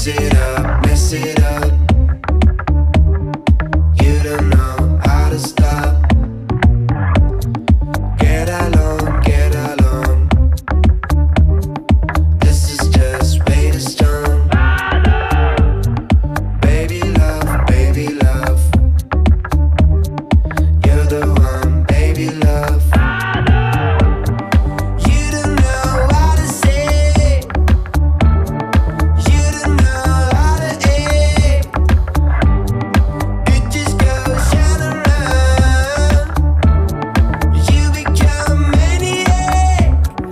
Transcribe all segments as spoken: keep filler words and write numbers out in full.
it up, mess it up. You don't know how to stop. Get along, get along. This is just way too strong. Baby love, baby love. You're the one, baby love. You don't know how to say. You don't know how to aim. It just goes round and round. You become maniac.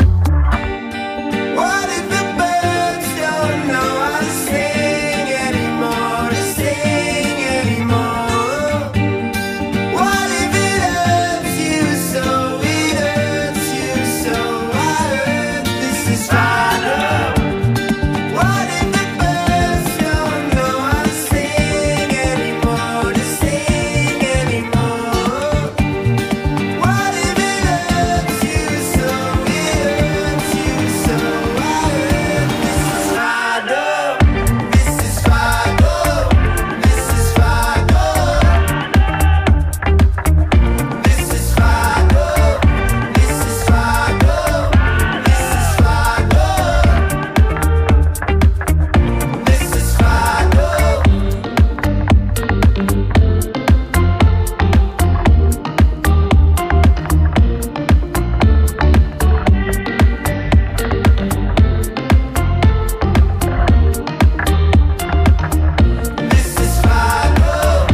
What if the birds don't know how to sing anymore? To sing anymore. What if it hurts you so? It hurts you so. I heard this is final. What if the birds don't know how to sing anymore? To sing anymore. What if it hurts you so? It hurts you so. I heard this is final. This is final. This is final. This is final. This is final. This is final. This is final. This is final.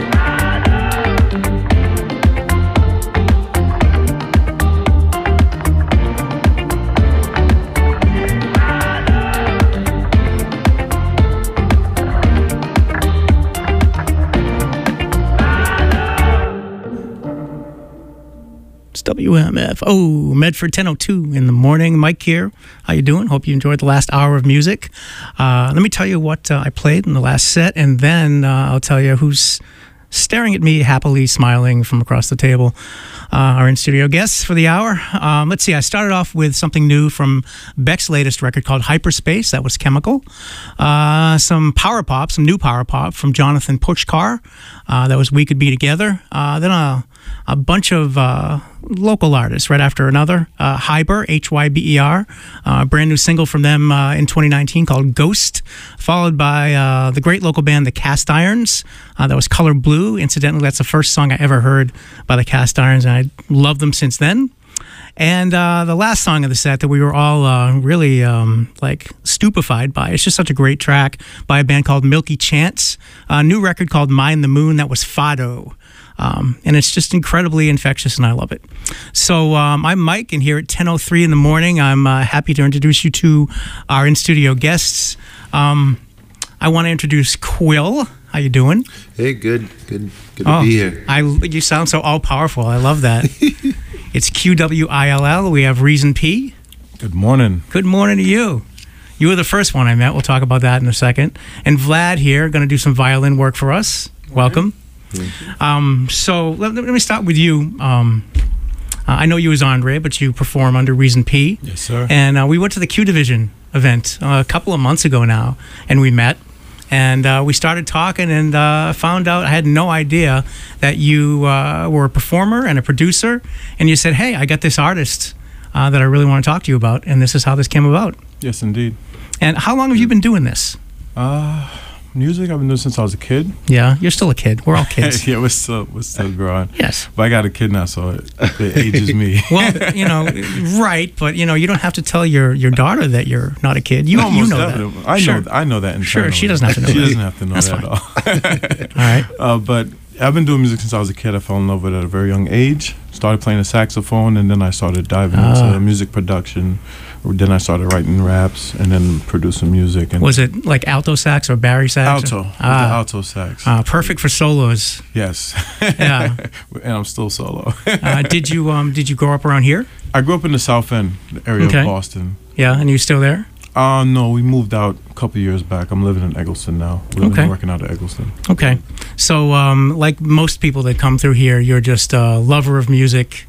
It's W M F. Oh, Medford ten oh two in the morning. Mike here. How you doing? Hope you enjoyed the last hour of music. Uh, let me tell you what uh, I played in the last set, and then uh, I'll tell you who's staring at me happily smiling from across the table. Uh, our in-studio guests for the hour. Um, let's see, I started off with something new from Beck's latest record called Hyperspace. That was Chemical. Uh, some power pop, some new power pop from Jonathan Puchkar. Uh, that was We Could Be Together. Uh, then a, a bunch of uh, local artists right after another. Uh, Hyber, H Y B E R. Uh, a brand new single from them uh, in twenty nineteen called Ghost. Followed by uh, the great local band The Cast Irons. Uh, that was Color Blue. Incidentally, that's the first song I ever heard by The Cast Irons, and I loved them since then. And uh, the last song of the set that we were all uh, really um, like stupefied by. It's just such a great track by a band called Milky Chance. A new record called Mind the Moon. That was Fado. Um, and it's just incredibly infectious, and I love it. So um, I'm Mike, and here at ten oh three in the morning, I'm uh, happy to introduce you to our in-studio guests. Um, I want to introduce Quill. How you doing? Hey, good, good, good to Oh, be here. I, you sound so all-powerful. I love that. It's Q W I L L. We have Reason P. Good morning. Good morning to you. You were the first one I met. We'll talk about that in a second. And Vlad here, going to do some violin work for us. Welcome. Um, so let, let me start with you. Um, uh, I know you as Andre, but you perform under Reason P. Yes, sir. And uh, we went to the Q Division event uh, a couple of months ago now, and we met. And uh, we started talking, and uh, found out I had no idea that you uh, were a performer and a producer. And you said, "Hey, I got this artist uh, that I really want to talk to you about," and this is how this came about. Yes, indeed. And how long have you been doing this? Uh, music I've been doing since I was a kid. Yeah, you're still a kid. We're all kids. Yeah, we're still, we're still growing. Yes. But I got a kid now, so it, it ages me. Well, you know, right, but you know, you don't have to tell your, your daughter that you're not a kid. You, Almost you know definitely. that. I Sure. know I know that Sure, internally. she doesn't have to know She that. doesn't have to know That's that at all. All right. Uh, but I've been doing music since I was a kid. I fell in love with it at a very young age. Started playing the saxophone, and then I started diving Ah. into music production. Then I started writing raps and then producing music. And Was it like alto sax or Barry sax? alto, with the Ah, alto sax. ah, perfect for solos. Yes. Yeah. And I'm still solo. Uh, did you um did you grow up around here? I grew up in the South End area Okay. of Boston. Yeah, and you still there? Uh, no, we moved out a couple years back. I'm living in Eggleston now. Living Okay. and working out of Eggleston. Okay. So um like most people that come through here, you're just a lover of music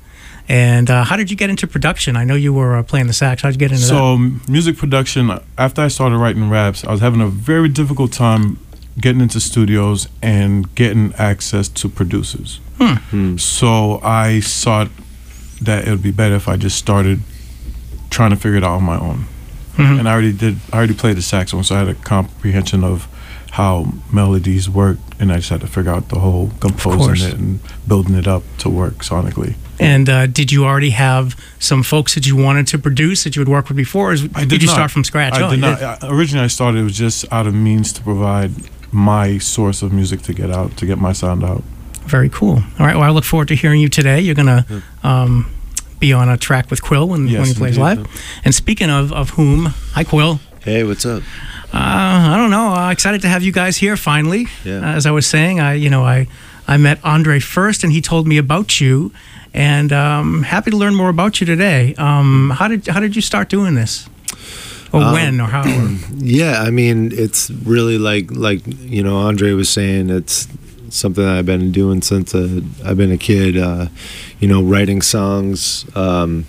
And uh, how did you get into production? I know you were uh, playing the sax. How did you get into So, that? um, music production, after I started writing raps, I was having a very difficult time getting into studios and getting access to producers. Hmm. Hmm. So I thought that it would be better if I just started trying to figure it out on my own. Mhm. And I already did. I already played the saxophone, so I had a comprehension of how melodies work, and I just had to figure out the whole course. composing it and building it up to work sonically. And uh, did you already have some folks that you wanted to produce that you would work with before, or is- I did, did you not. start from scratch? I Oh, did you not. I, originally, I started. It was just out of means to provide my source of music to get out, to get my sound out. Very cool. All right. Well, I look forward to hearing you today. You're going to um, be on a track with Quill when, Yes, when he plays indeed. live. And speaking of, of whom, hi, Quill. Hey, what's up? Uh, I don't know. Uh, excited to have you guys here finally. Yeah. Uh, as I was saying, I you know I I met Andre first, and he told me about you, and um, happy to learn more about you today. Um, how did how did you start doing this, or Um, when, or how? Or, Yeah, I mean, it's really like like you know, Andre was saying, it's something that I've been doing since uh, I've been a kid. Uh, you know, writing songs, um,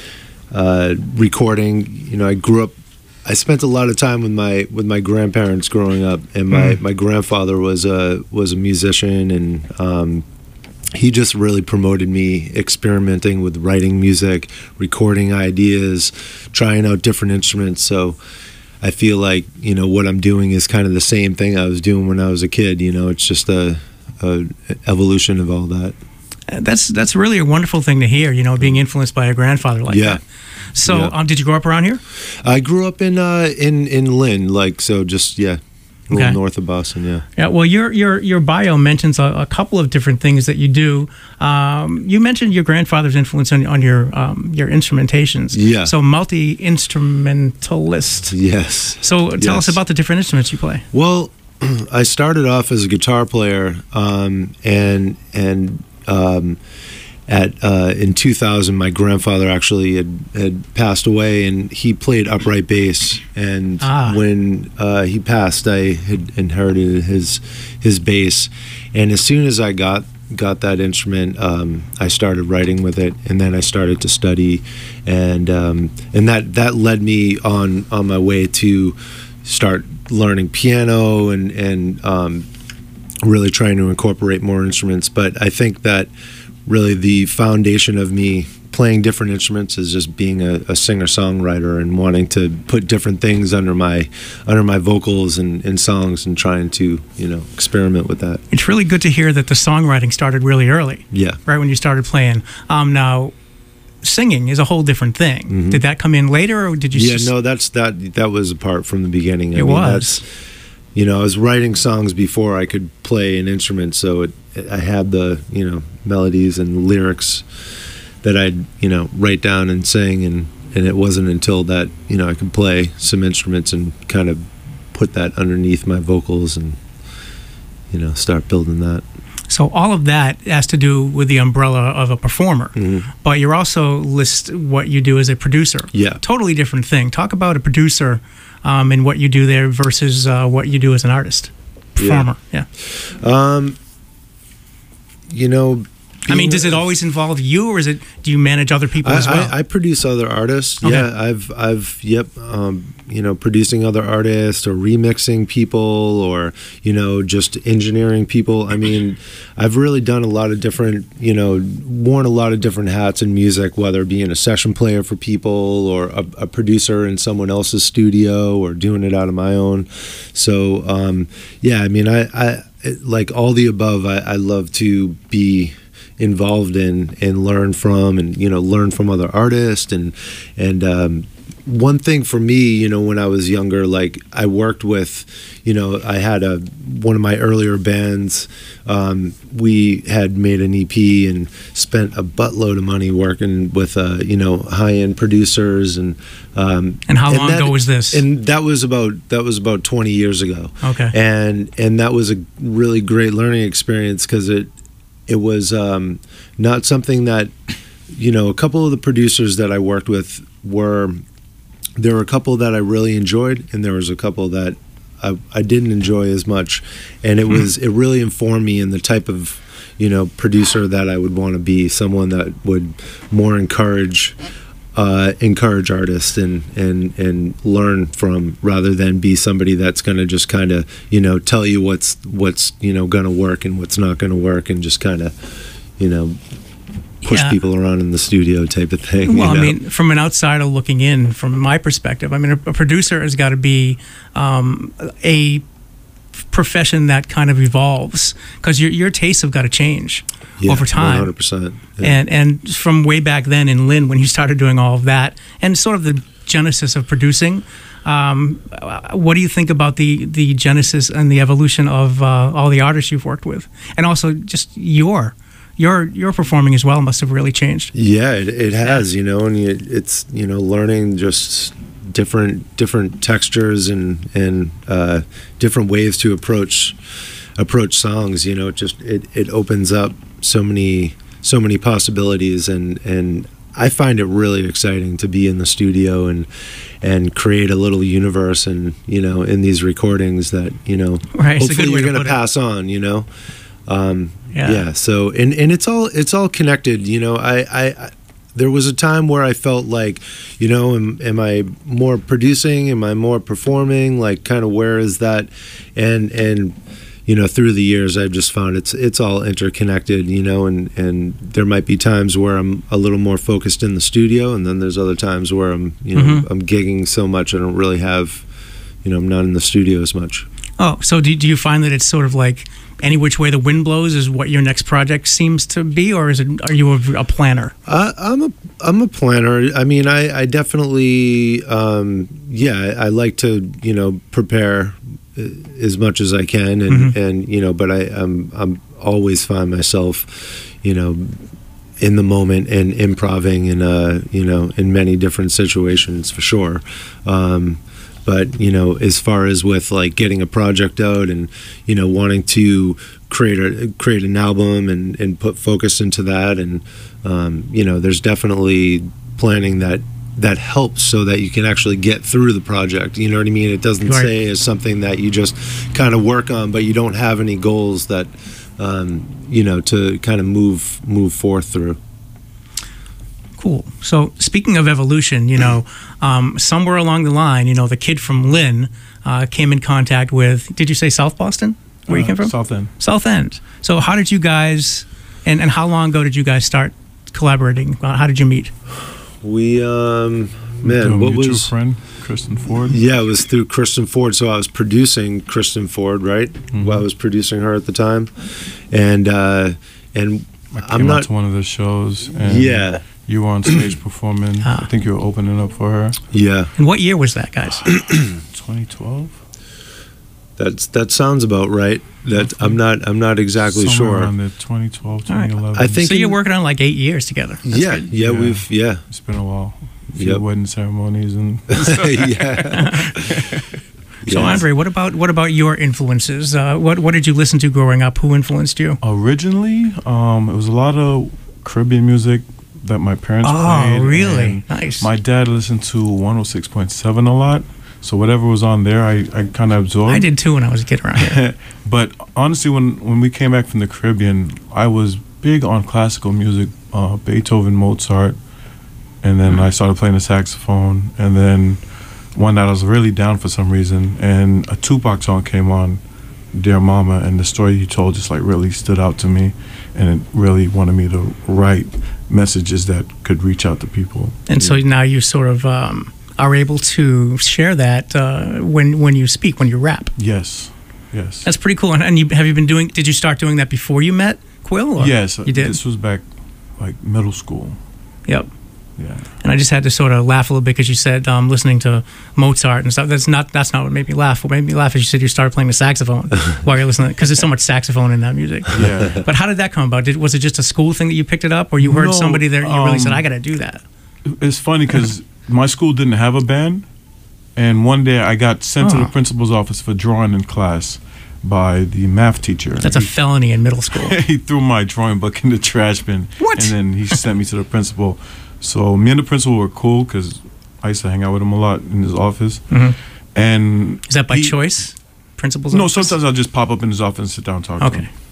uh, recording. You know, I grew up. I spent a lot of time with my with my grandparents growing up, and my, Mm. my grandfather was a was a musician, and um, he just really promoted me experimenting with writing music, recording ideas, trying out different instruments. So I feel like, you know, what I'm doing is kind of the same thing I was doing when I was a kid. You know, it's just a, a evolution of all that. that's that's really a wonderful thing to hear. You know, being influenced by a grandfather like Yeah. that. So, Yeah. um, did you grow up around here? I grew up in uh, in in Lynn, like so, just yeah, a little Okay. north of Boston. Yeah. Yeah, well, your your your bio mentions a, a couple of different things that you do. Um, you mentioned your grandfather's influence on, on your um, your instrumentations. Yeah. So multi instrumentalist. Yes. So tell Yes. us about the different instruments you play. Well, I started off as a guitar player, um, and and um, at uh, in two thousand, my grandfather actually had, had passed away, and he played upright bass. And Ah. when uh, he passed, I had inherited his his bass, and as soon as I got got that instrument, um, I started writing with it, and then I started to study, and um, and that that led me on on my way to start learning piano and and um, really trying to incorporate more instruments. But I think that really the foundation of me playing different instruments is just being a, a singer-songwriter and wanting to put different things under my under my vocals and, and songs, and trying to, you know, experiment with that. It's really good to hear that the songwriting started really early, Yeah. right when you started playing. Um, now, singing is a whole different thing. Mhm. Did that come in later, or did you? Yeah, s- no, that's that that was apart from the beginning. I It mean, was. That's, you know, I was writing songs before I could play an instrument, so it, I had the, you know, melodies and lyrics that I'd, you know, write down and sing, and and it wasn't until that, you know, I could play some instruments and kind of put that underneath my vocals and, you know, start building that. So all of that has to do with the umbrella of a performer, Mhm. but you're also list what you do as a producer. Yeah. Totally different thing. Talk about a producer um, and what you do there versus uh, what you do as an artist, performer. Yeah. Um, you know, I mean, being- does it always involve you, or is it? Do you manage other people I, as well? I, I produce other artists. Okay. Yeah, I've I've yep, um, you know, producing other artists or remixing people or, you know, just engineering people. I mean, I've really done a lot of different, you know, worn a lot of different hats in music, whether being a session player for people or a, a producer in someone else's studio or doing it out of my own. So um, yeah, I mean, I, I it, like all the above. I, I love to be involved in and learn from, and, you know, learn from other artists, and and um, one thing for me, you know, when I was younger, like I worked with, you know, I had a one of my earlier bands. Um, we had made an E P and spent a buttload of money working with, uh, you know, high end producers, and um, And how long that- ago was this? And that was about that was about twenty years ago. Okay. And and that was a really great learning experience, because it it was um, not something that, you know, a couple of the producers that I worked with were, there were a couple that I really enjoyed, and there was a couple that I, I didn't enjoy as much, and it was it really informed me in the type of you know, producer that I would want to be, someone that would more encourage uh, encourage artists and, and, and learn from, rather than be somebody that's going to just kind of, you know, tell you what's, what's you know, going to work and what's not going to work, and just kind of, you know, push Yeah. people around in the studio type of thing. Well, you I know? mean, from an outsider looking in, from my perspective, I mean, a, a producer has got to be um, a profession that kind of evolves, because your your tastes have got to change Yeah, over time. one hundred percent. Yeah. And and from way back then in Lynn, when you started doing all of that, and sort of the genesis of producing, um, what do you think about the the genesis and the evolution of uh, all the artists you've worked with, and also just your your your performing as well must have really changed. Yeah, it, it has, you know, and you, it's, you know, learning just different different textures and and uh, different ways to approach approach songs. You know, it just it, it opens up so many so many possibilities, and and I find it really exciting to be in the studio and and create a little universe, and you know, in these recordings that, you know, Right, it's a hopefully good way you're to going put to it. pass on, you know. Um, Yeah. yeah. So and and it's all it's all connected. You know, I, I, I there was a time where I felt like, you know, am, am I more producing? Am I more performing? Like, kind of where is that? And and you know, through the years, I've just found it's it's all interconnected. You know, and and there might be times where I'm a little more focused in the studio, and then there's other times where I'm, you know, Mhm. I'm gigging so much I don't really have, you know, I'm not in the studio as much. Oh, so do, do you find that it's sort of like any which way the wind blows is what your next project seems to be, or is it? Are you a, a planner? Uh, I'm a I'm a planner. I mean, I I definitely um, yeah. I, I like to, you know, prepare uh, as much as I can, and Mhm. and you know, but I I'm I'm always find myself, you know, in the moment and improving in uh you know, in many different situations for sure. Um, But, you know, as far as with like getting a project out and, you know, wanting to create a create an album and, and put focus into that, and um, you know, there's definitely planning that that helps so that you can actually get through the project. You know what I mean? It doesn't Right. say as something that you just kind of work on, but you don't have any goals that um, you know, to kind of move move forth through. Cool. So speaking of evolution, you know, um, somewhere along the line, you know, the kid from Lynn uh, came in contact with. Did you say South Boston? Where you Uh, came from? South End. South End. So how did you guys, and, and how long ago did you guys start collaborating? Uh, how did you meet? We um With a man, what mutual was friend, Kristen Ford. Yeah, it was through Kristen Ford. So I was producing Kristen Ford, right? Mhm. Well, I was producing her at the time, and uh, and I came I'm out not. to one of the shows. And Yeah, You were on stage performing. Ah. I think you were opening up for her. yeah. And what year was that, guys? twenty twelve. That's that sounds about right. That I'm not. I'm not exactly Somewhere sure. around the twenty twelve, All right. twenty eleven. I think So you're in- working on like eight years together. That's Yeah, good. yeah, Yeah. we've yeah, It's been a while. A few Yep. wedding ceremonies and yeah. So Yeah. Andre, what about what about your influences? Uh, what what did you listen to growing up? Who influenced you? originally, um, it was a lot of Caribbean music that my parents Oh, played. really? and Nice. My dad listened to one oh six point seven a lot. So whatever was on there, I, I kind of absorbed. I did too when I was a kid around here. But honestly, when, when we came back from the Caribbean, I was big on classical music, uh, Beethoven, Mozart, and then I started playing the saxophone. And then one night I was really down for some reason, and a Tupac song came on, Dear Mama, and the story he told just like really stood out to me, and it really wanted me to write messages that could reach out to people. And so now you sort of um, are able to share that uh, when when you speak, when you rap. Yes, yes. That's pretty cool. And, and you have you been doing? Did you start doing that before you met Quill? Or? Yes, you did. This was back like middle school. Yep. Yeah. And I just had to sort of laugh a little bit because you said um, listening to Mozart and stuff. That's not that's not what made me laugh. What made me laugh is you said you started playing the saxophone while you're listening, because there's so much saxophone in that music. Yeah. But how did that come about? Did, was it just a school thing that you picked it up, or you heard No, somebody there and you really said, um, "I got to do that"? It's funny because my school didn't have a band, and one day I got sent to Oh. the principal's office for drawing in class by the math teacher. That's a felony in middle school. He threw my drawing book in the trash bin. What? And then he sent me to the principal. So me and the principal were cool because I used to hang out with him a lot in his office. Mhm. And Is that by he- choice? Principal's No, office? sometimes I'll just pop up in his office and sit down and talk to Okay. him.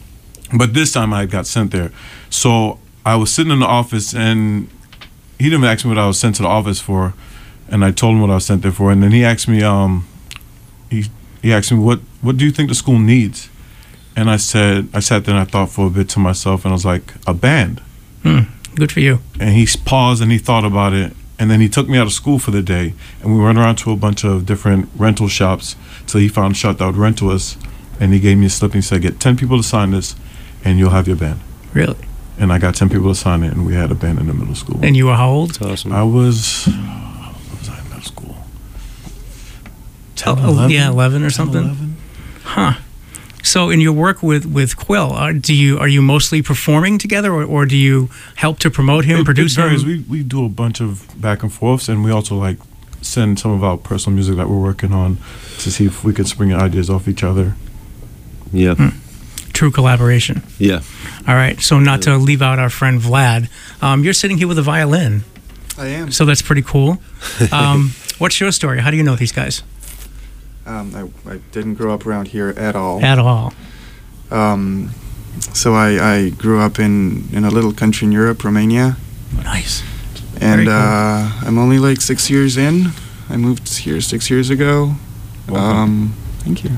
But this time I got sent there. So I was sitting in the office, and he didn't ask me what I was sent to the office for, and I told him what I was sent there for. And then he asked me, um, he he asked me, what what do you think the school needs? And I said, I sat there and I thought for a bit to myself, and I was like, a band. Hmm. Good for you. And he paused and he thought about it, and then he took me out of school for the day, and we went around to a bunch of different rental shops till he found a shop that would rent to us, and he gave me a slip and he said, get ten people to sign this, and you'll have your band. Really? And I got ten people to sign it, and we had a band in the middle school. And you were how old? That's awesome. I was, what was I in middle school? ten, Oh, eleven? yeah, eleven or ten, something. eleven? Huh. So, in your work with with Quill, are, do you are you mostly performing together, or, or do you help to promote him, It, produce it varies. him? We we do a bunch of back and forths, and we also like send some of our personal music that we're working on to see if we could spring ideas off each other. Yeah. Hmm. True collaboration. Yeah. All right. So, not to leave out our friend Vlad, um, you're sitting here with a violin, I am. so that's pretty cool. Um, what's your story? How do you know these guys Um, I, I didn't grow up around here at all. at all? Um, so I, I grew up in, in a little country in Europe, Romania, Nice. and Very cool. uh, I'm only like six years in. I moved here six years ago. Welcome. Um, thank you.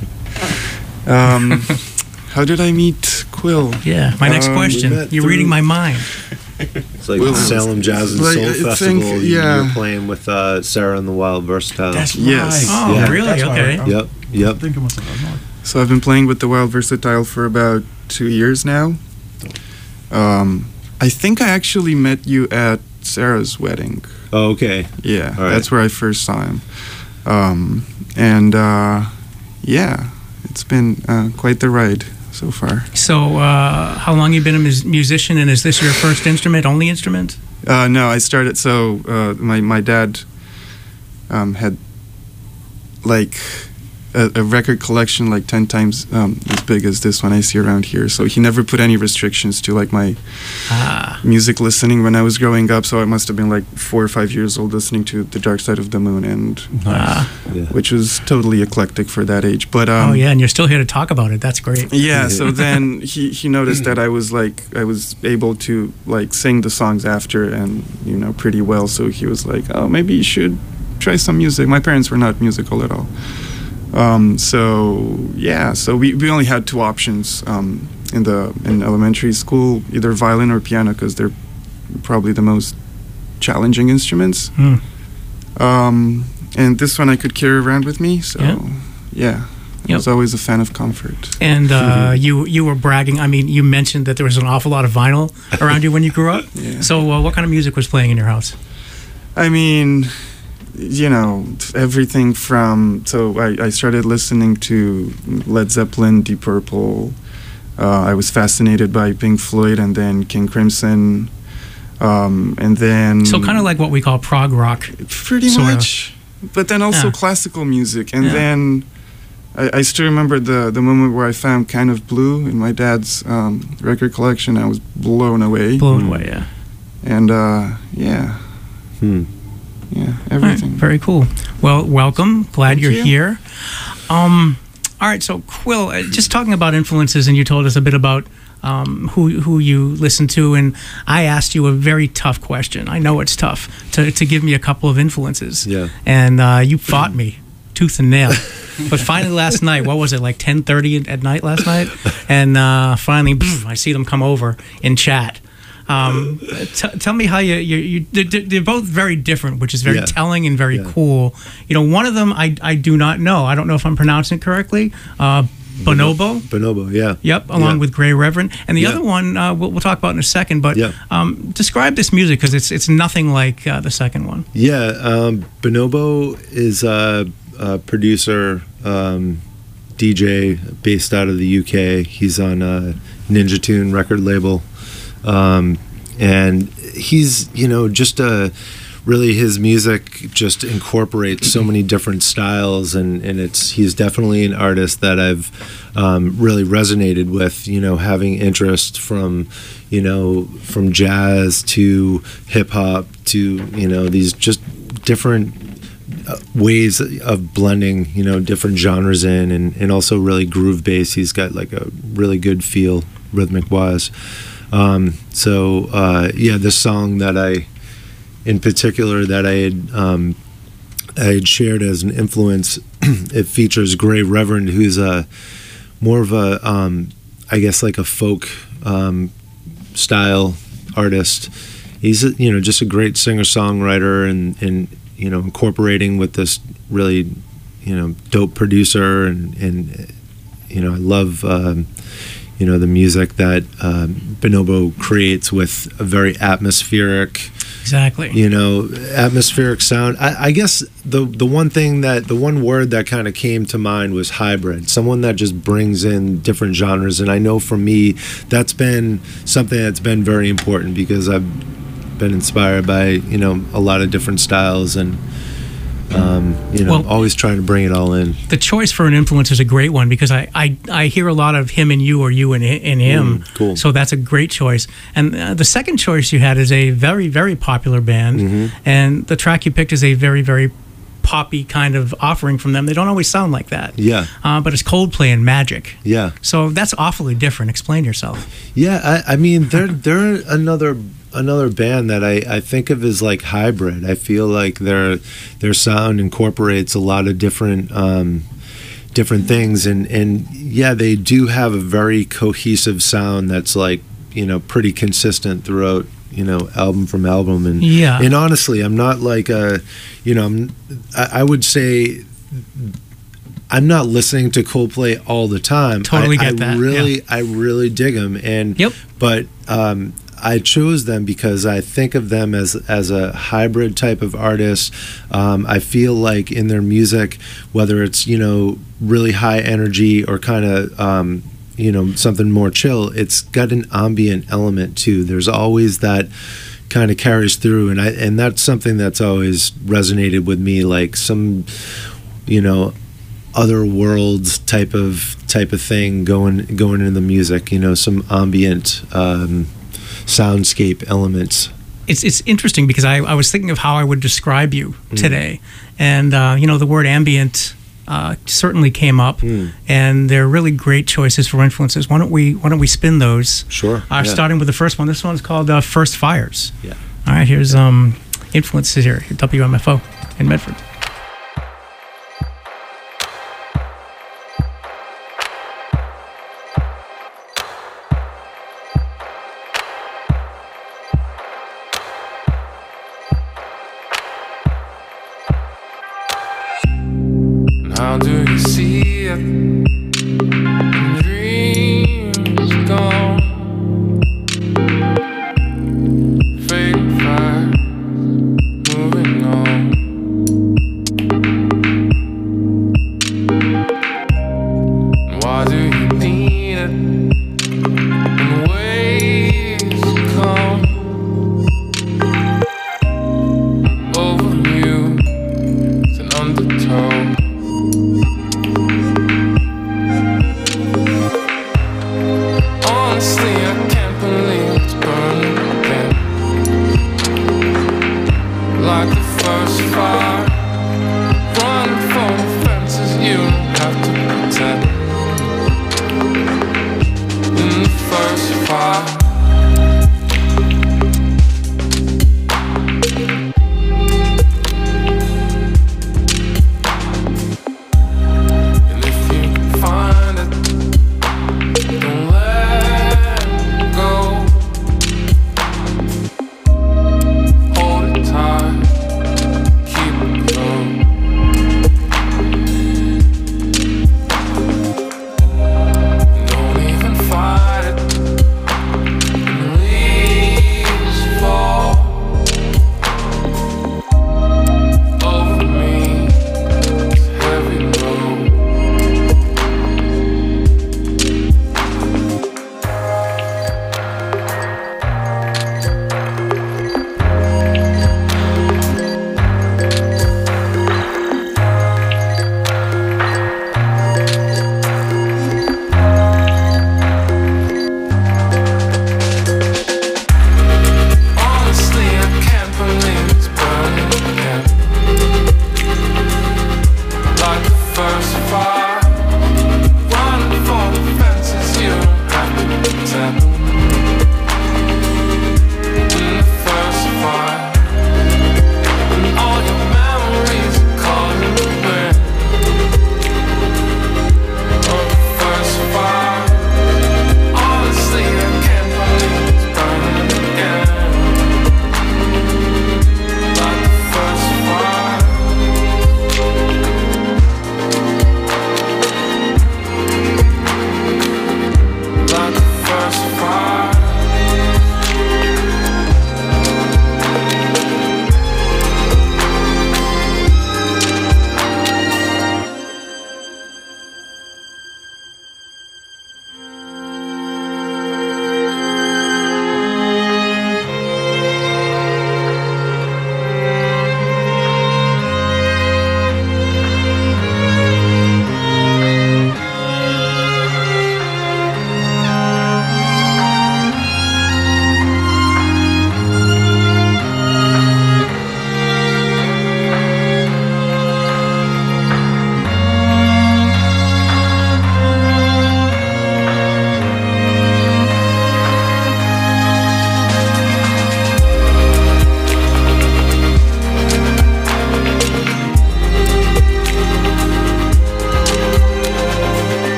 um, how did I meet Quill? Yeah. My next Um, we question. met You're reading through- my mind. It's like Well, the Salem Jazz and like, Soul I think, Festival. You yeah. were playing with uh, Sarah and the Wild Versatile. That's Yes. right. Oh, Yeah. really? That's why Okay. I- I'm Yep. Yep. thinking myself, I'm not- So I've been playing with the Wild Versatile for about two years now. Um, I think I actually met you at Sarah's wedding. Oh, okay. Yeah, All right. that's where I first saw him. Um, and uh, yeah, it's been uh, quite the ride so far. So, uh, how long you been a mus- musician, and is this your first instrument, only instrument? Uh, no, I started. So uh, my my dad um, had like a, a record collection like ten times um, as big as this one I see around here. So he never put any restrictions to like my Ah, music listening when I was growing up. So I must have been like four or five years old listening to The Dark Side of the Moon, and ah. Yeah. which was totally eclectic for that age. But um, Oh, yeah, and you're still here to talk about it. That's great. Yeah, so then he, he noticed that I was like I was able to like sing the songs after, and you know, pretty well. So he was like, "Oh, maybe you should try some music." My parents were not musical at all. Um, so yeah, so we, we only had two options um, in the in elementary school, either violin or piano, because they're probably the most challenging instruments. Hmm. Um, and this one I could carry around with me. So Yeah. yeah, I Yep. was always a fan of comfort. And uh, you you were bragging. I mean, you mentioned that there was an awful lot of vinyl around you when you grew up. Yeah. So, uh, what kind of music was playing in your house? I mean, you know, everything from, so I, I started listening to Led Zeppelin, Deep Purple. Uh, I was fascinated by Pink Floyd and then King Crimson. Um, and then. So, kind of like what we call prog rock. Pretty sorta. much. But then also Yeah. classical music. And Yeah. then I, I still remember the, the moment where I found Kind of Blue in my dad's um, record collection. I was blown away. Blown away, yeah. And uh, yeah, Hmm. yeah, All right, everything. very cool. Well, welcome. Glad Thank you're you. here. Um, all right, so Quill, uh, just talking about influences, and you told us a bit about um, who who you listen to, and I asked you a very tough question. I know it's tough to to give me a couple of influences. Yeah. And uh, you fought me tooth and nail. But finally, last night, what was it, like ten thirty at night last night? And uh, finally, pff, I see them come over in chat. Um, t- tell me how you, you, you they're, they're both very different, which is very Yeah. telling and very Yeah. cool. You know, one of them I, I do not know. I don't know if I'm pronouncing it correctly. Uh, Bonobo. Bonobo, yeah. Yep, along Yeah. with Gray Reverend. And the Yeah. other one uh, we'll, we'll talk about in a second. But Yeah. um, describe this music, because it's it's nothing like uh, the second one. Yeah, um, Bonobo is a, a producer, um, D J based out of the U K. He's on a Ninja Tune record label. Um, and he's, you know, just a really, his music just incorporates so many different styles, and, and it's he's definitely an artist that I've um, really resonated with, you know, having interest from, you know, from jazz to hip hop to, you know, these just different uh, ways of blending, you know, different genres in, and, and also really groove bass. He's got like a really good feel rhythmic wise. Um, so uh, yeah, this song that I, in particular, that I had um, I had shared as an influence, it features Gray Reverend, who's a more of a um, I guess like a folk um, style artist. He's a, you know, just a great singer songwriter, and and you know, incorporating with this really, you know, dope producer, and and you know, I love. Um, you know, the music that um, Bonobo creates with a very atmospheric, exactly, you know, atmospheric sound. I, I guess the the one thing that, the one word that kind of came to mind was hybrid, someone that just brings in different genres. And I know for me, that's been something that's been very important, because I've been inspired by, you know, a lot of different styles, and Um, you know, well, always trying to bring it all in. The choice for an influence is a great one, because I, I, I hear a lot of him and you, or you and, and him. Mm, cool. So that's a great choice. And uh, the second choice you had is a very, very popular band. Mm-hmm. And the track you picked is a very, very poppy kind of offering from them. They don't always sound like that. Yeah. Uh, but it's Coldplay and Magic. Yeah. So that's awfully different. Explain yourself. Yeah, I, I mean, they're they're another another band that I, I think of as like hybrid. I feel like their their sound incorporates a lot of different um, different things, and and yeah, they do have a very cohesive sound that's like, you know, pretty consistent throughout, you know, album from album. And Yeah. and honestly, I'm not like a, you know, I'm, I, I would say I'm not listening to Coldplay all the time. Totally I, get I that, Really, yeah. I really dig them. And Yep. but um, I chose them because I think of them as as a hybrid type of artist. Um, I feel like in their music, whether it's, you know, really high energy or kind of um, you know, something more chill, it's got an ambient element too. There's always that kind of carries through, and I and that's something that's always resonated with me, like some, you know, other worlds type of type of thing going going in the music, you know, some ambient um, soundscape elements. It's it's interesting because I, I was thinking of how I would describe you Mm. today, and uh, you know, the word ambient uh, certainly came up, Mm. and they're really great choices for influences. Why don't we Why don't we spin those? Sure. Uh, yeah. Starting with the first one. This one's called uh, First Fires. Yeah. All right. Here's um influences here. W M F O in Medford. How do you see it? Dreams gone, fading fire, moving on. Why do you need it? In ways come over you, it's an undertow.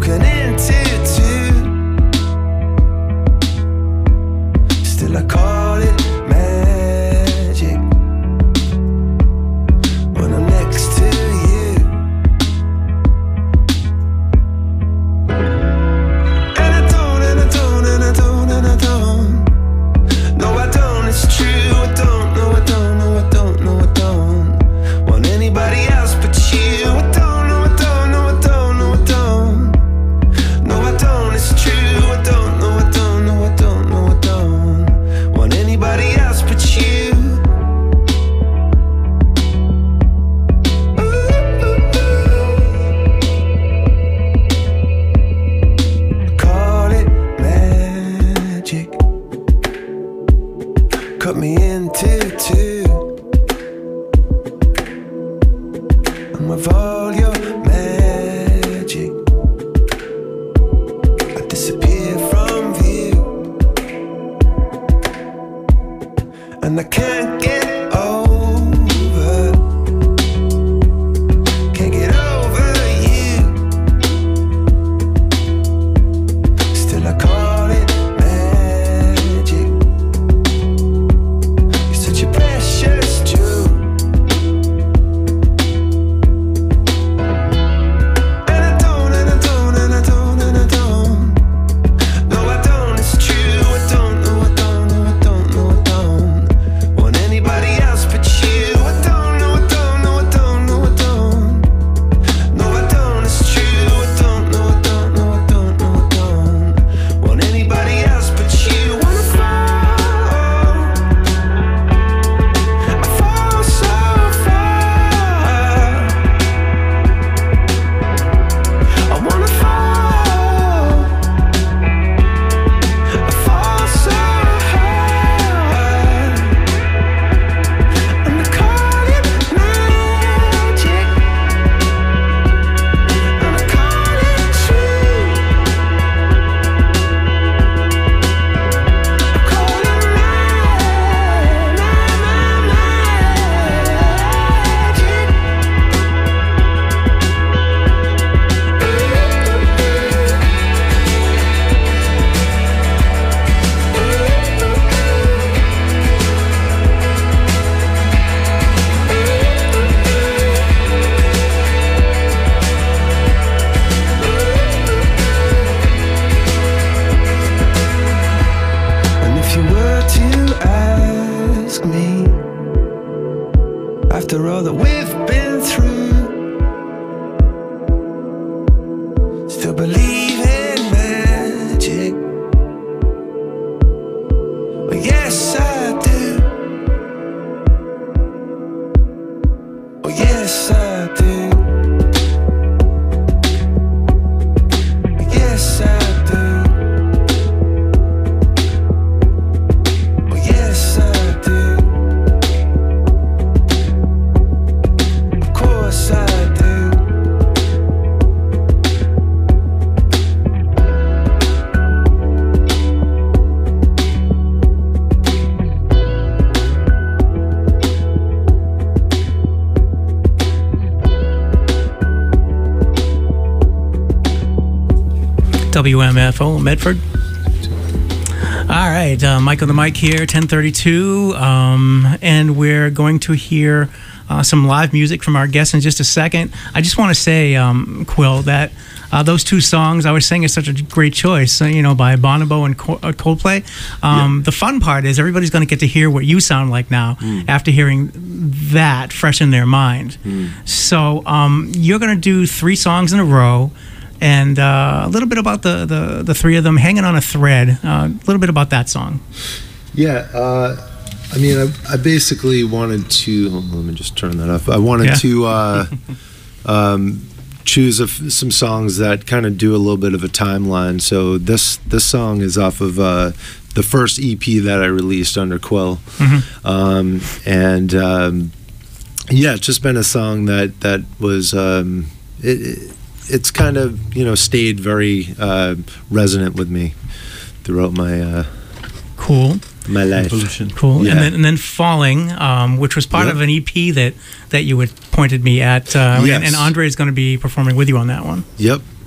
broken into two. Still I call it magic when I'm next to you. And I don't, and I don't, and I don't, and I don't. No, I don't, it's true. I don't, no, I don't, no, I don't, no, I don't want anybody else but you. I don't, no, I don't, no, I don't, no, I don't. No, I don't, it's true. I don't, no, I don't, no, I don't, no, I don't want anybody else but you. Call it magic. Cut me into two. And with all your magic, I disappear from view. And I can't get over, can't get over you. Still I call it magic. You're such a precious jewel. And I don't, and I don't, and I don't, and I don't. No, I don't, it's true. I don't, no, I don't, no, I don't, no, I don't want anybody else but you. I don't, no, I don't, no, I don't, no, I don't. No, I don't, it's true. I don't, no, I don't, no, I don't, no, I don't want anybody else but you. Wanna fall, I fall so far. I wanna fall, I fall so hard. And I call it magic, and I call it true. I call it ma- ma- ma- And if you were to ask me, after all that we've been through, still believe in magic? Well, yes, I do. Oh, yes, I do. Yes, I do. Oh, yes, I do. Of course I do. W M F O Medford. All right, uh, Mike on the mic here, ten thirty-two, um, and we're going to hear uh, some live music from our guests in just a second. I just want to say, um, Quill, that uh, those two songs I was saying is such a great choice, uh, you know, by Bonobo and Co- uh, Coldplay. Um, Yeah. The fun part is everybody's going to get to hear what you sound like now after hearing that fresh in their mind. So um, you're going to do three songs in a row. And uh, a little bit about the, the, the three of them hanging on a thread. Uh, a little bit about that song. Yeah, uh, I mean, I, I basically wanted to. Hold on, let me just turn that off. I wanted Yeah. to uh, um, choose a f- some songs that kind of do a little bit of a timeline. So this this song is off of uh, the first E P that I released under Quill, Mm-hmm. um, and um, yeah, it's just been a song that that was. Um, it, it, it's kind of, you know, stayed very uh, resonant with me throughout my uh, Cool. my life. Evolution. Cool. Yeah. And then and then Falling, um, which was part Yep. of an E P that, that you had pointed me at. Uh, Yes. and, and Andre is going to be performing with you on that one. Yep,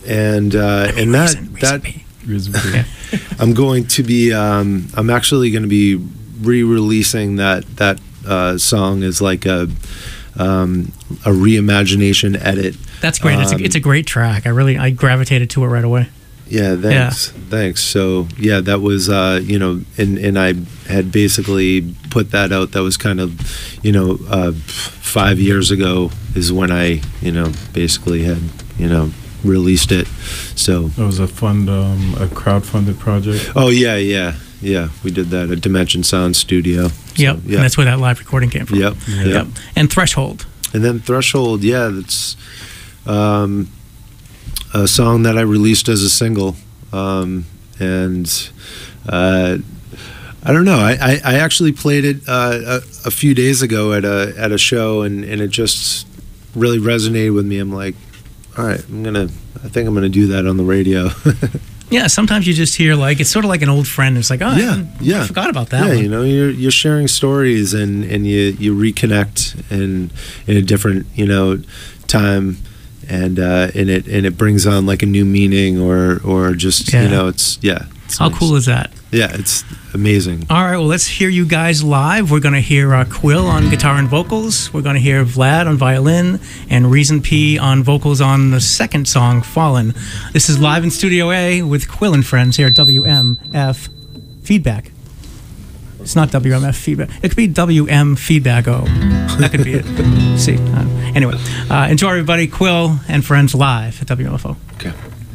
and uh, and that Reason, that Reason P. I'm going to be. Um, I'm actually going to be re-releasing that that uh, song as like a um, a reimagination edit. That's great. It's, a, Um, it's a great track. I really I gravitated to it right away. Yeah, thanks, thanks. So yeah, that was uh, you know, and and I had basically put that out. That was kind of, you know, uh, five years ago is when I you know basically had you know released it. So It was a fund, um, a crowd-funded project. oh yeah, yeah, yeah. We did that at Dimension Sound Studio. So, Yep. Yeah. And that's where that live recording came from. Yep. Yeah. Yep. And Threshold. And then Threshold, yeah, that's um, a song that I released as a single, um, and uh, I don't know. I, I, I actually played it uh, a, a few days ago at a at a show, and, and it just really resonated with me. I'm like, all right, I'm gonna. I think I'm gonna do that on the radio. Yeah, sometimes you just hear like it's sort of like an old friend. It's like, oh, Yeah, I, yeah. I forgot about that yeah, one. you know, you're you're sharing stories, and, and you, you reconnect in in a different you know time, and uh, and it and it brings on like a new meaning, or or just Yeah. you know it's yeah. It's How nice. cool is that? Yeah, it's amazing. All right, well, let's hear you guys live. We're going to hear uh, Quill on guitar and vocals. We're going to hear Vlad on violin and Reason P on vocals on the second song, Fallen. This is live in Studio A with Quill and friends here at W M F Feedback. It's not W M F Feedback. It could be W M Feedback O. That could be it. See. Uh, anyway, uh, enjoy everybody. Quill and friends live at W M F O. Okay.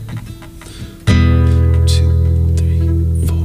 Two, three, four.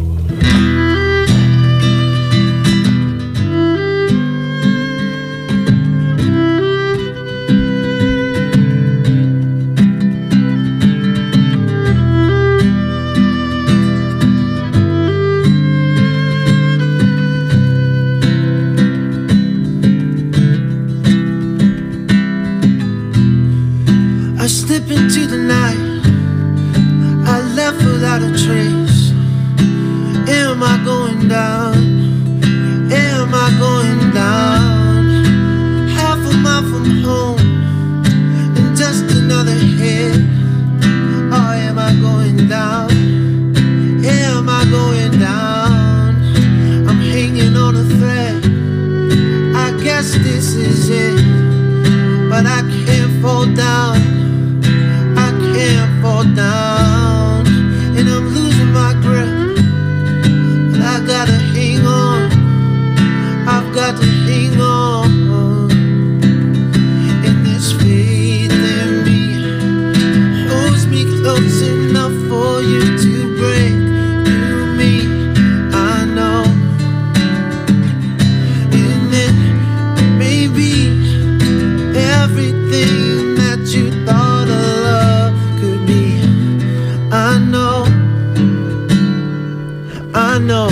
I slip into the night. I left without a trace. Am I going down? Am I going down? Half a mile from home and just another hit. Oh, am I going down? Am I going down? I'm hanging on a thread. I guess this is it, but I can't fall down. I can't fall down, and I'm losing my grip. But I gotta hang on. I've got to hang on. And this faith in me holds me close enough for you to break through me. I know, and then maybe everything that you thought of love could be. I know, I know.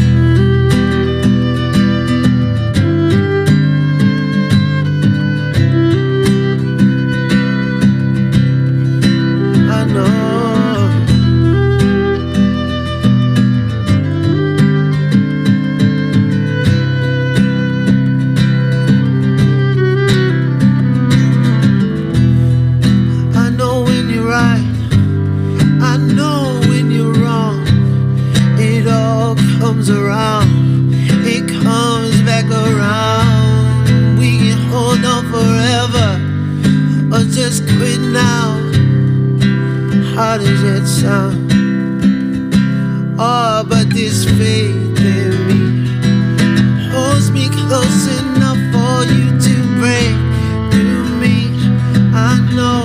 I know. I know when you're right. I know when you're wrong. It all comes around. It comes back around. We can hold on forever, or just quit now. How does that sound? Oh, but this faith in me holds me close enough for you to break through me. I know,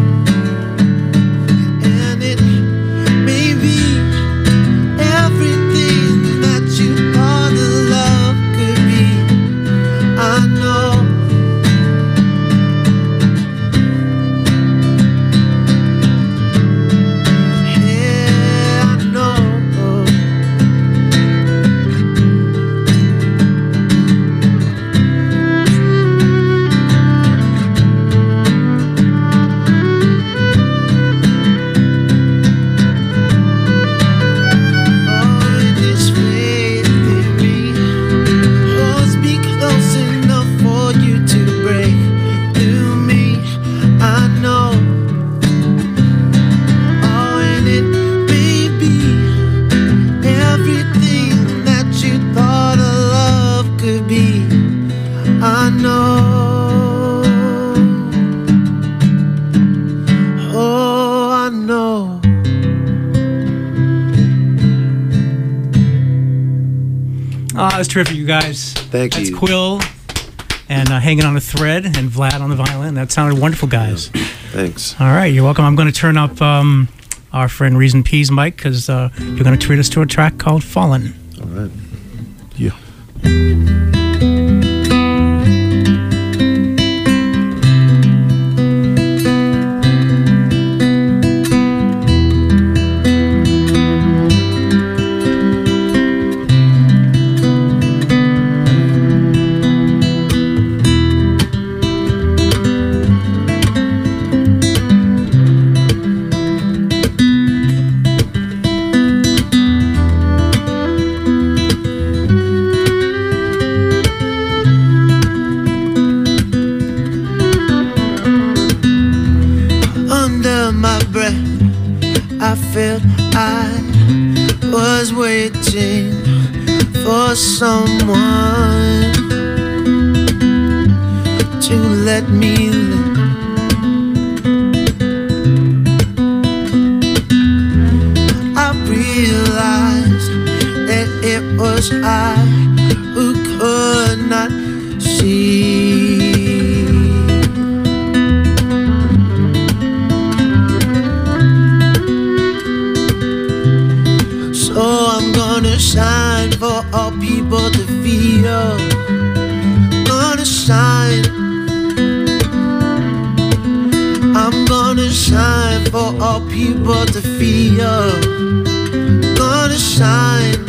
and it may be everything that you thought of love could be. I know. Yeah, I know. Oh, that was terrific, you guys. Thank That's you. Quill and uh, Hanging on a Thread and Vlad on the violin. That sounded wonderful, guys. Thanks. All right, you're welcome. I'm going to turn up um, our friend Reason P's mic because uh, you're going to treat us to a track called Fallen. All right. Yeah. Under my breath, I felt I was waiting for someone to let me live. I realized that it was I who could not see. So I'm gonna shine for all people to feel. Gonna shine. I'm gonna shine for all people to feel. Gonna shine.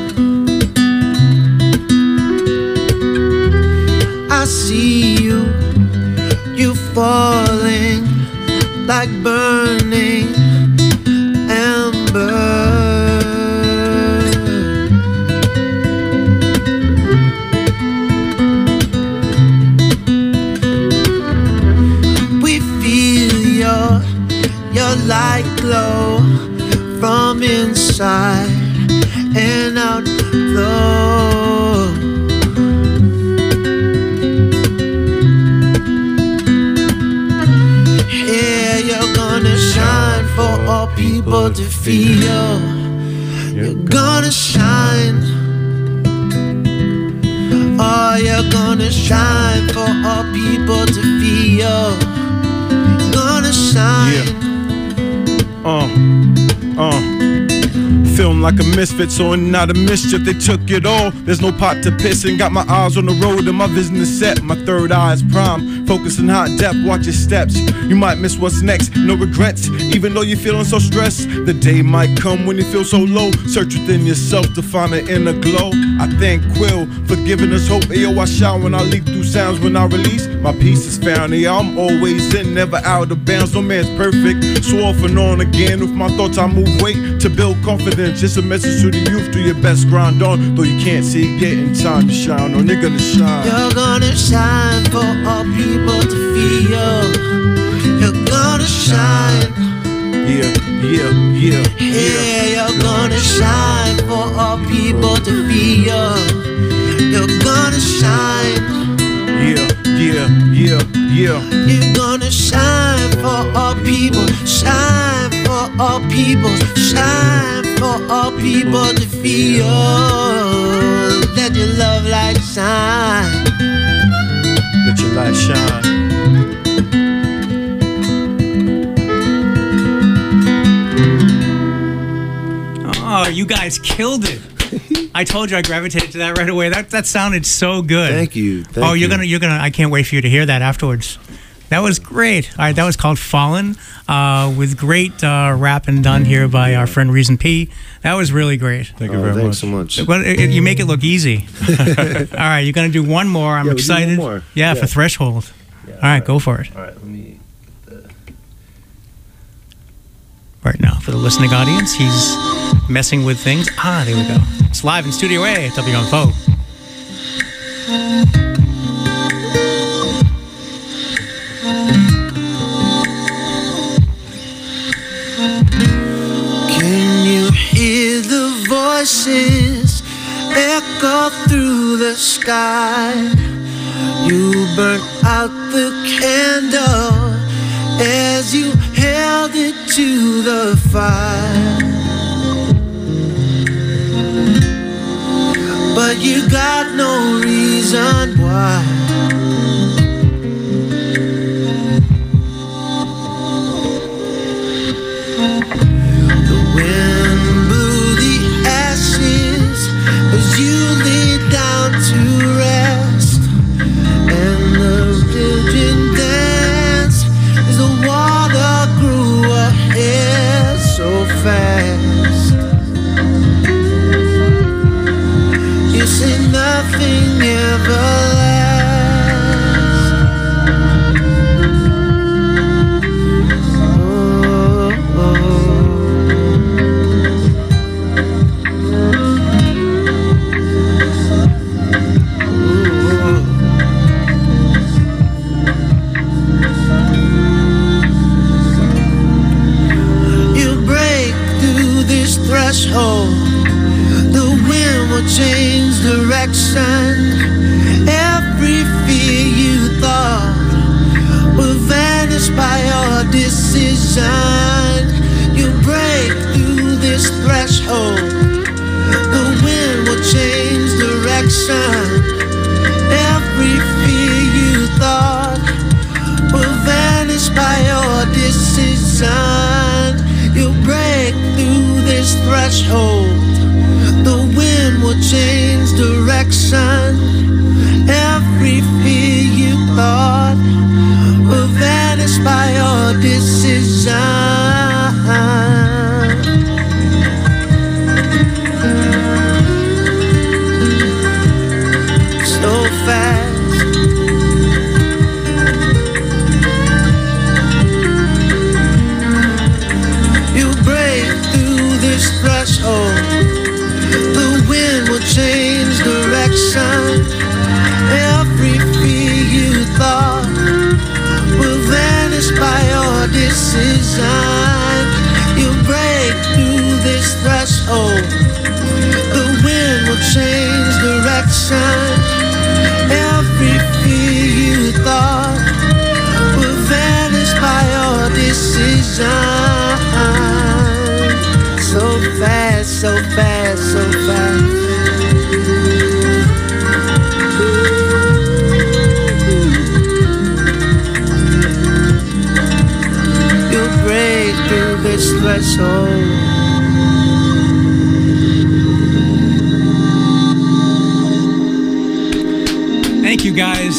I see you, you falling like burning ember. Your light glow from inside and out though. Yeah, you're gonna shine for all people to feel. You're gonna shine. Oh, you're gonna shine for all people to feel. Gonna shine. Yeah. Uh, uh. Feeling like a misfit, so not a mischief. They took it all. There's no pot to piss and got my eyes on the road and my vision is set. My third eye is prime, focusing hot depth. Watch your steps. You might miss what's next. No regrets, even though you're feeling so stressed. The day might come when you feel so low. Search within yourself to find an inner glow. I thank Quill for giving us hope. Ayo, I shout when I leap through sounds. When I release, my peace is found. Yeah, I'm always in, never out of bounds. No man's perfect, so off and on again. With my thoughts, I move weight to build confidence. Just a message to the youth, do your best, grind on. Though you can't see it yet, in time to shine on. You're gonna shine. You're gonna shine for all people to feel. You're gonna shine. Yeah, yeah, yeah, Yeah, yeah. you're gonna shine for all people to feel. You're gonna shine. Yeah, yeah, yeah, yeah. You're gonna shine for all people. Shine for all people. Shine for all people to feel. Let your love light shine. Let your light shine. Oh, you guys killed it. I told you I gravitated to that right away. That that sounded so good. Thank you. Thank oh, you're you. gonna you're gonna I can't wait for you to hear that afterwards. That was great. All right, that was called Fallen, uh, with great uh, rapping done here by our friend Reason P. That was really great. Thank you Oh, very thanks much. so much. Well, it, it- you make it look easy. All right, you're gonna do one more. I'm Yeah, we'll do excited. one more. Yeah, Yeah. for Threshold. Yeah, All right, go for it. All right, let me. Right now, for the listening audience, he's messing with things. Ah, there we go. It's live in Studio A at W M F O. Can you hear the voices echo through the sky? You burnt out the candle as you held it to the fire. But you got no reason why. The wind blew the ashes as you lay down to rest, and the rhythm danced as the water grew ahead so fast. You say nothing ever lasts. Oh, oh. You break through this threshold, the wind will change direction. Every fear you thought will vanish by your decision. You break through this threshold, the wind will change direction. Every fear you thought will vanish by your decision. You break through this threshold, the wind will change direction. Every fear you thought will vanish by your decision. So fast. You break through this threshold, the wind will change direction. Every fear you thought will vanish by your decision. You break through this threshold, the wind will change direction. Every fear you thought will vanish by your decision. So fast, so fast, so fast. You break through this threshold. Thank you, guys.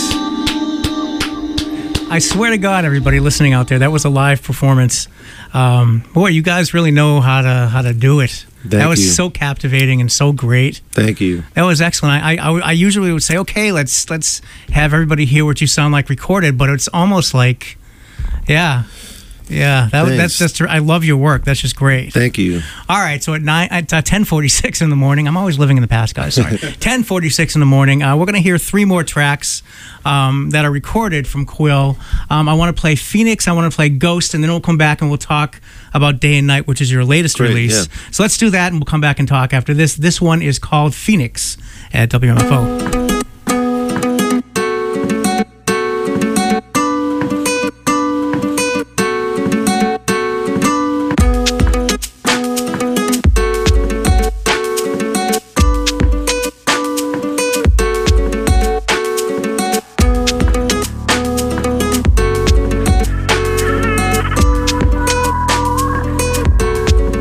I swear to God, everybody listening out there, that was a live performance. Um, boy, you guys really know how to how to do it. Thank that was you. so captivating and so great. Thank you. That was excellent. I, I, I usually would say, okay, let's let's have everybody hear what you sound like recorded, but it's almost like, yeah, yeah. That, that's Thanks. just. I love your work. That's just great. Thank you. All right, so at nine at uh, ten forty six in the morning, I'm always living in the past, guys. Sorry, ten forty six in the morning. Uh, we're gonna hear three more tracks um, that are recorded from Quill. Um, I want to play Phoenix. I want to play Ghost, and then we'll come back and we'll talk about Day and Night, which is your latest Great, release. yeah. So let's do that, and we'll come back and talk after this. This one is called Phoenix at W M F O.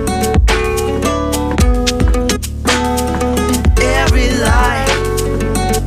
Every lie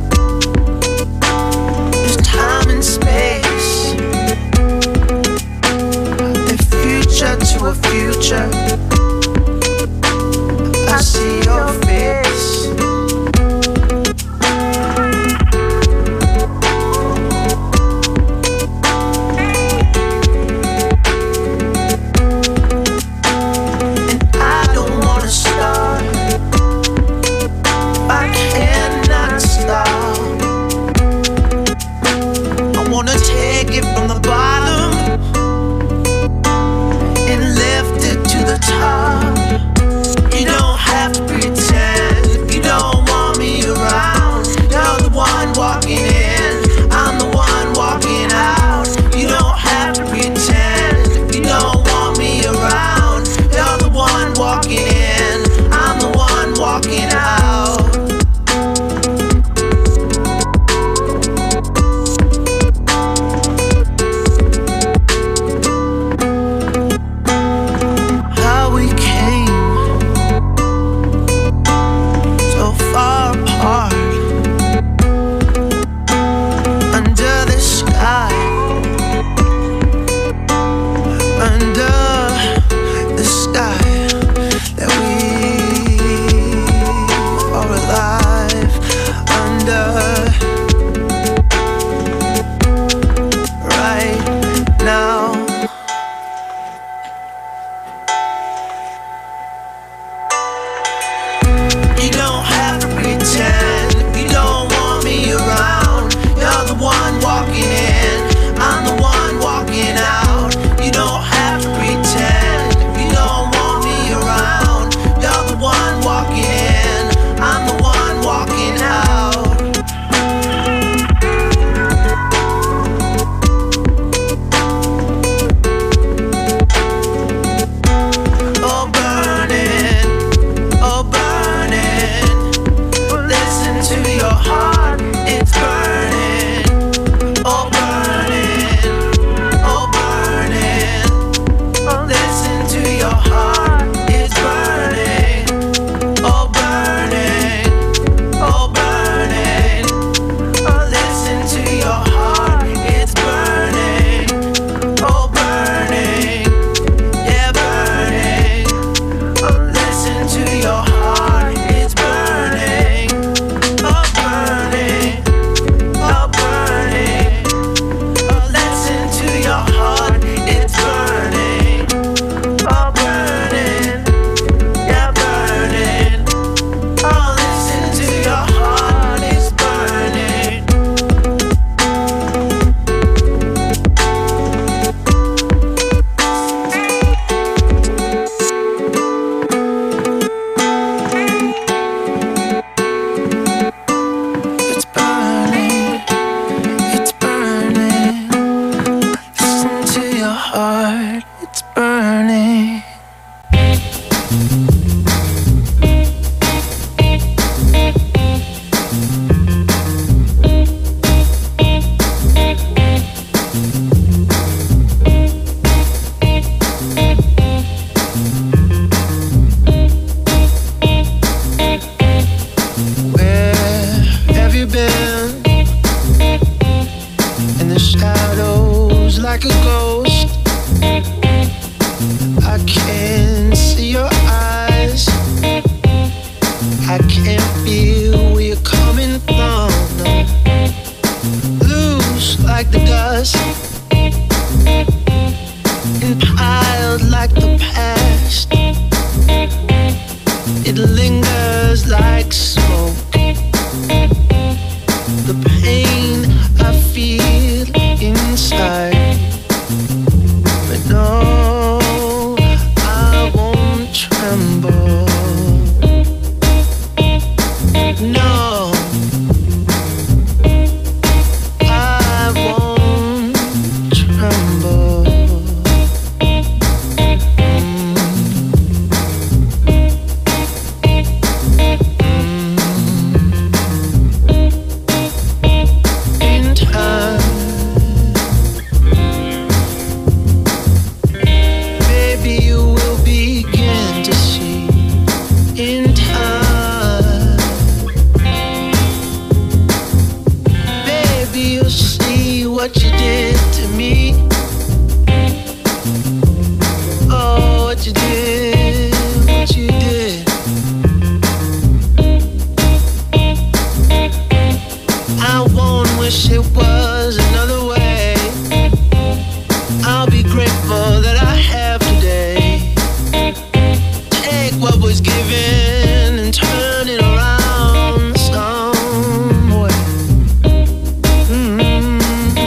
living and turning around some way. Mm-hmm.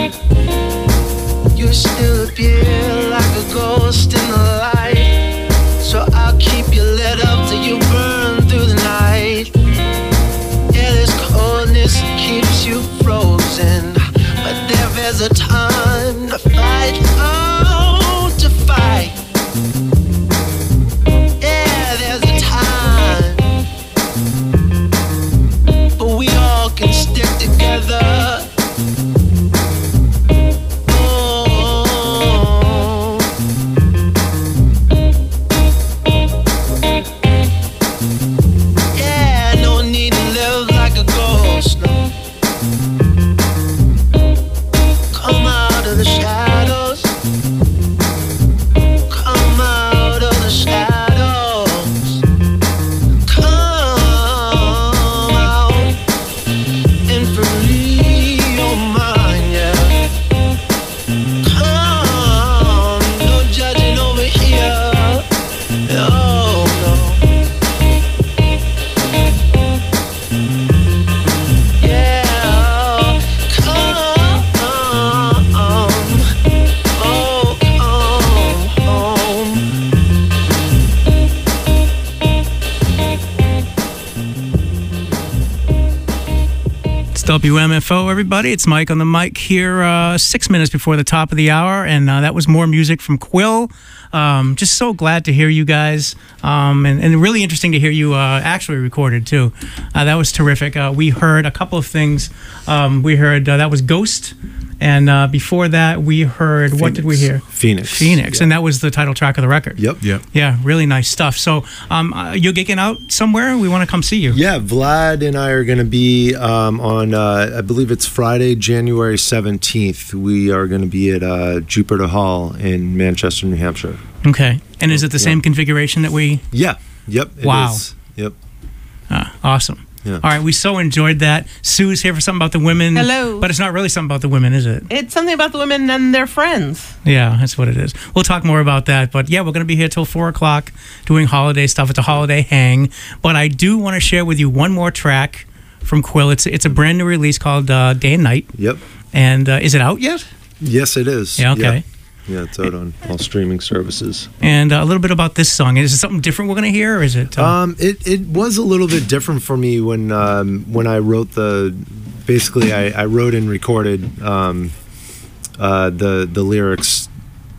You still appear like a ghost in the light, so I'll keep you lit up till you burn through the night. Yeah, this coldness keeps you frozen, but there is a time to fight, oh, to fight. Yeah, there's a time, but we all can stick together. Oh, yeah, no need to live like a ghost, no. Come out of the shadows. Come out of the shadows. Come out and free your mind, yeah. Come, no judging over here. Oh, no. Yeah, come, oh, come home. It's W M F O, everybody. It's Mike on the mic here, uh, six minutes before the top of the hour, and uh, that was more music from Quill. Um, just so glad to hear you guys, um, and, and really interesting to hear you uh, actually recorded too. Uh, that was terrific. Uh, we heard a couple of things. Um, we heard uh, that was Ghost, and uh, before that we heard what did we hear? Phoenix. Phoenix, Yeah. and that was the title track of the record. Yep. Yep. Yeah, really nice stuff. So um, uh, you're gigging out somewhere? We want to come see you. Yeah, Vlad and I are going to be um, on, uh, I believe it's Friday, January seventeenth. We are going to be at uh, Jupiter Hall in Manchester, New Hampshire. Okay. And is it the Yeah. same configuration that we... Yeah, yep. it Wow. is. Yep. Ah, awesome. Yeah. All right, we so enjoyed that. Sue's here for something about the women. Hello. But it's not really something about the women, is it? It's something about the women and their friends. Yeah, that's what it is. We'll talk more about that. But yeah, we're going to be here till four o'clock doing holiday stuff. It's a holiday hang. But I do want to share with you one more track from Quill. It's it's a brand new release called uh, Day and Night. Yep. And uh, is it out yet? Yes, it is. Yeah, okay. Yep. Yeah, it's out on all streaming services. And uh, a little bit about this song. Is it something different we're going to hear, or is it? Uh, Um, it, it was a little bit different for me when um, when I wrote the. Basically, I, I wrote and recorded um, uh, the the lyrics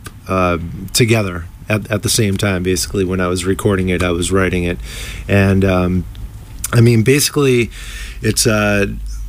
uh, together at, at the same time. Basically, when I was recording it, I was writing it, and um, I mean, basically, it's. Uh,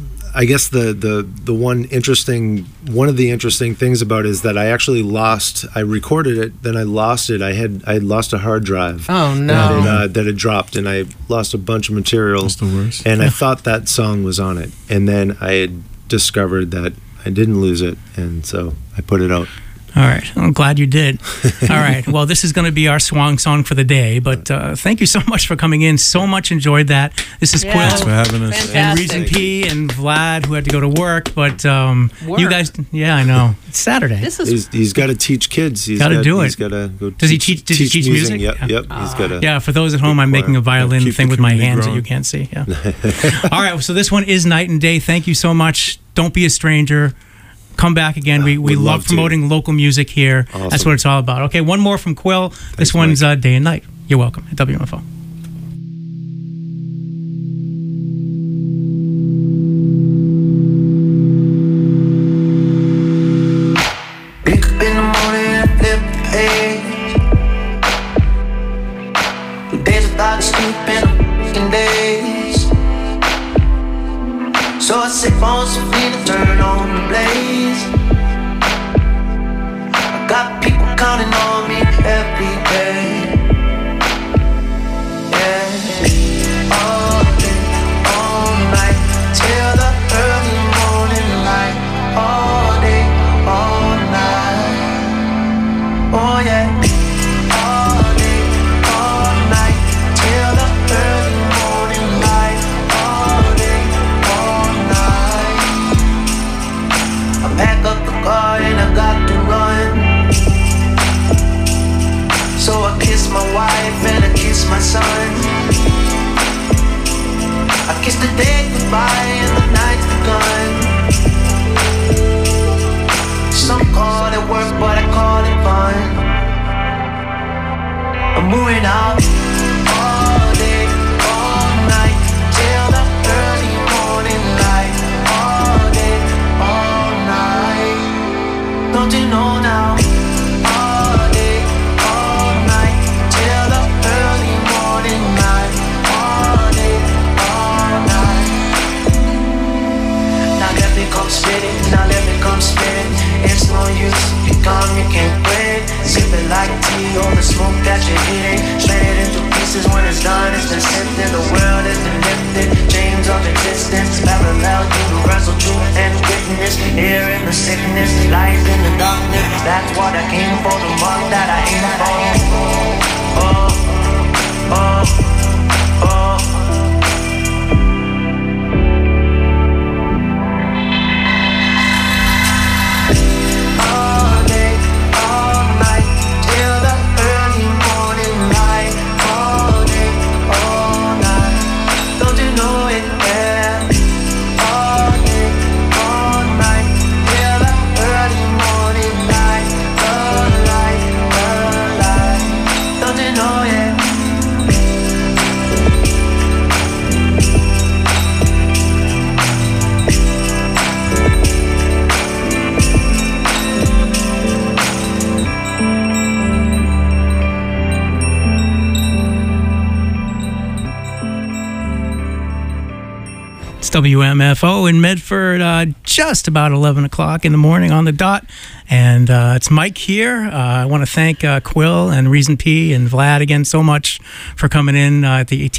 I guess the, the the one interesting one of the interesting things about it is that I actually lost. I recorded it, then I lost it. I had I had lost a hard drive. Oh, no. That it, uh, that it dropped, and I lost a bunch of material. That's the worst. And I thought that song was on it, and then I had discovered that I didn't lose it, and so I put it out. All right. I'm glad you did. All right. Well, this is going to be our swan song for the day, but uh, thank you so much for coming in. So much enjoyed that. This is Yeah. Quill. Thanks for having us. Fantastic. And Reason P and Vlad, who had to go to work, but um, you Work? guys, yeah, I know. It's Saturday. This is He's, he's got to teach kids. He's Gotta got, do He's it. got to go. Does he teach- does he teach music? Yep. Yeah. Yep. He's got to. Yeah, for those at home, I'm making a violin Keep the thing with my community hands that growing. you can't see. Yeah. All right, so this one is Night and Day. Thank you so much. Don't be a stranger. Come back again. We, we Would love love to. promoting local music here. That's Awesome. what it's all about. Okay, one more from Quill. this Thanks, one's Mike. uh, Day and Night. You're welcome at W M F O. Wake up in the morning and flip the page. The days without sleeping, fucking days. So I sit on some feet and turn on the blaze. I got people counting on me every day. Yeah. All day, all night, till the early morning light. All day, all night. Oh yeah. All day, all night, till the early morning light. All day, all night. I pack up the car and I got to run. So I kiss the day goodbye and the night's begun. Some call it work, but I call it fun. I'm moving out all day, all night, till the early morning light. All day, all night. Don't you know now? All day, all night, till the early morning light. All day, all night. Now let me come spit it, now let me come spit it. It's no use, you come, you can't quit. Sip it like tea, all the smoke that you're eating. Shred it into pieces when it's done, it's been sifted. The world has been lifted, chains of existence. Parallel, universal truth and witness. Here in the sickness, life in the darkness. That's what I came for, the mark that I aim for. Oh, oh, oh. W M F O in Medford, uh, just about eleven o'clock in the morning on the dot. And uh, it's Mike here. Uh, I want to thank uh, Quill and Reason P and Vlad again so much for coming in uh, at the A T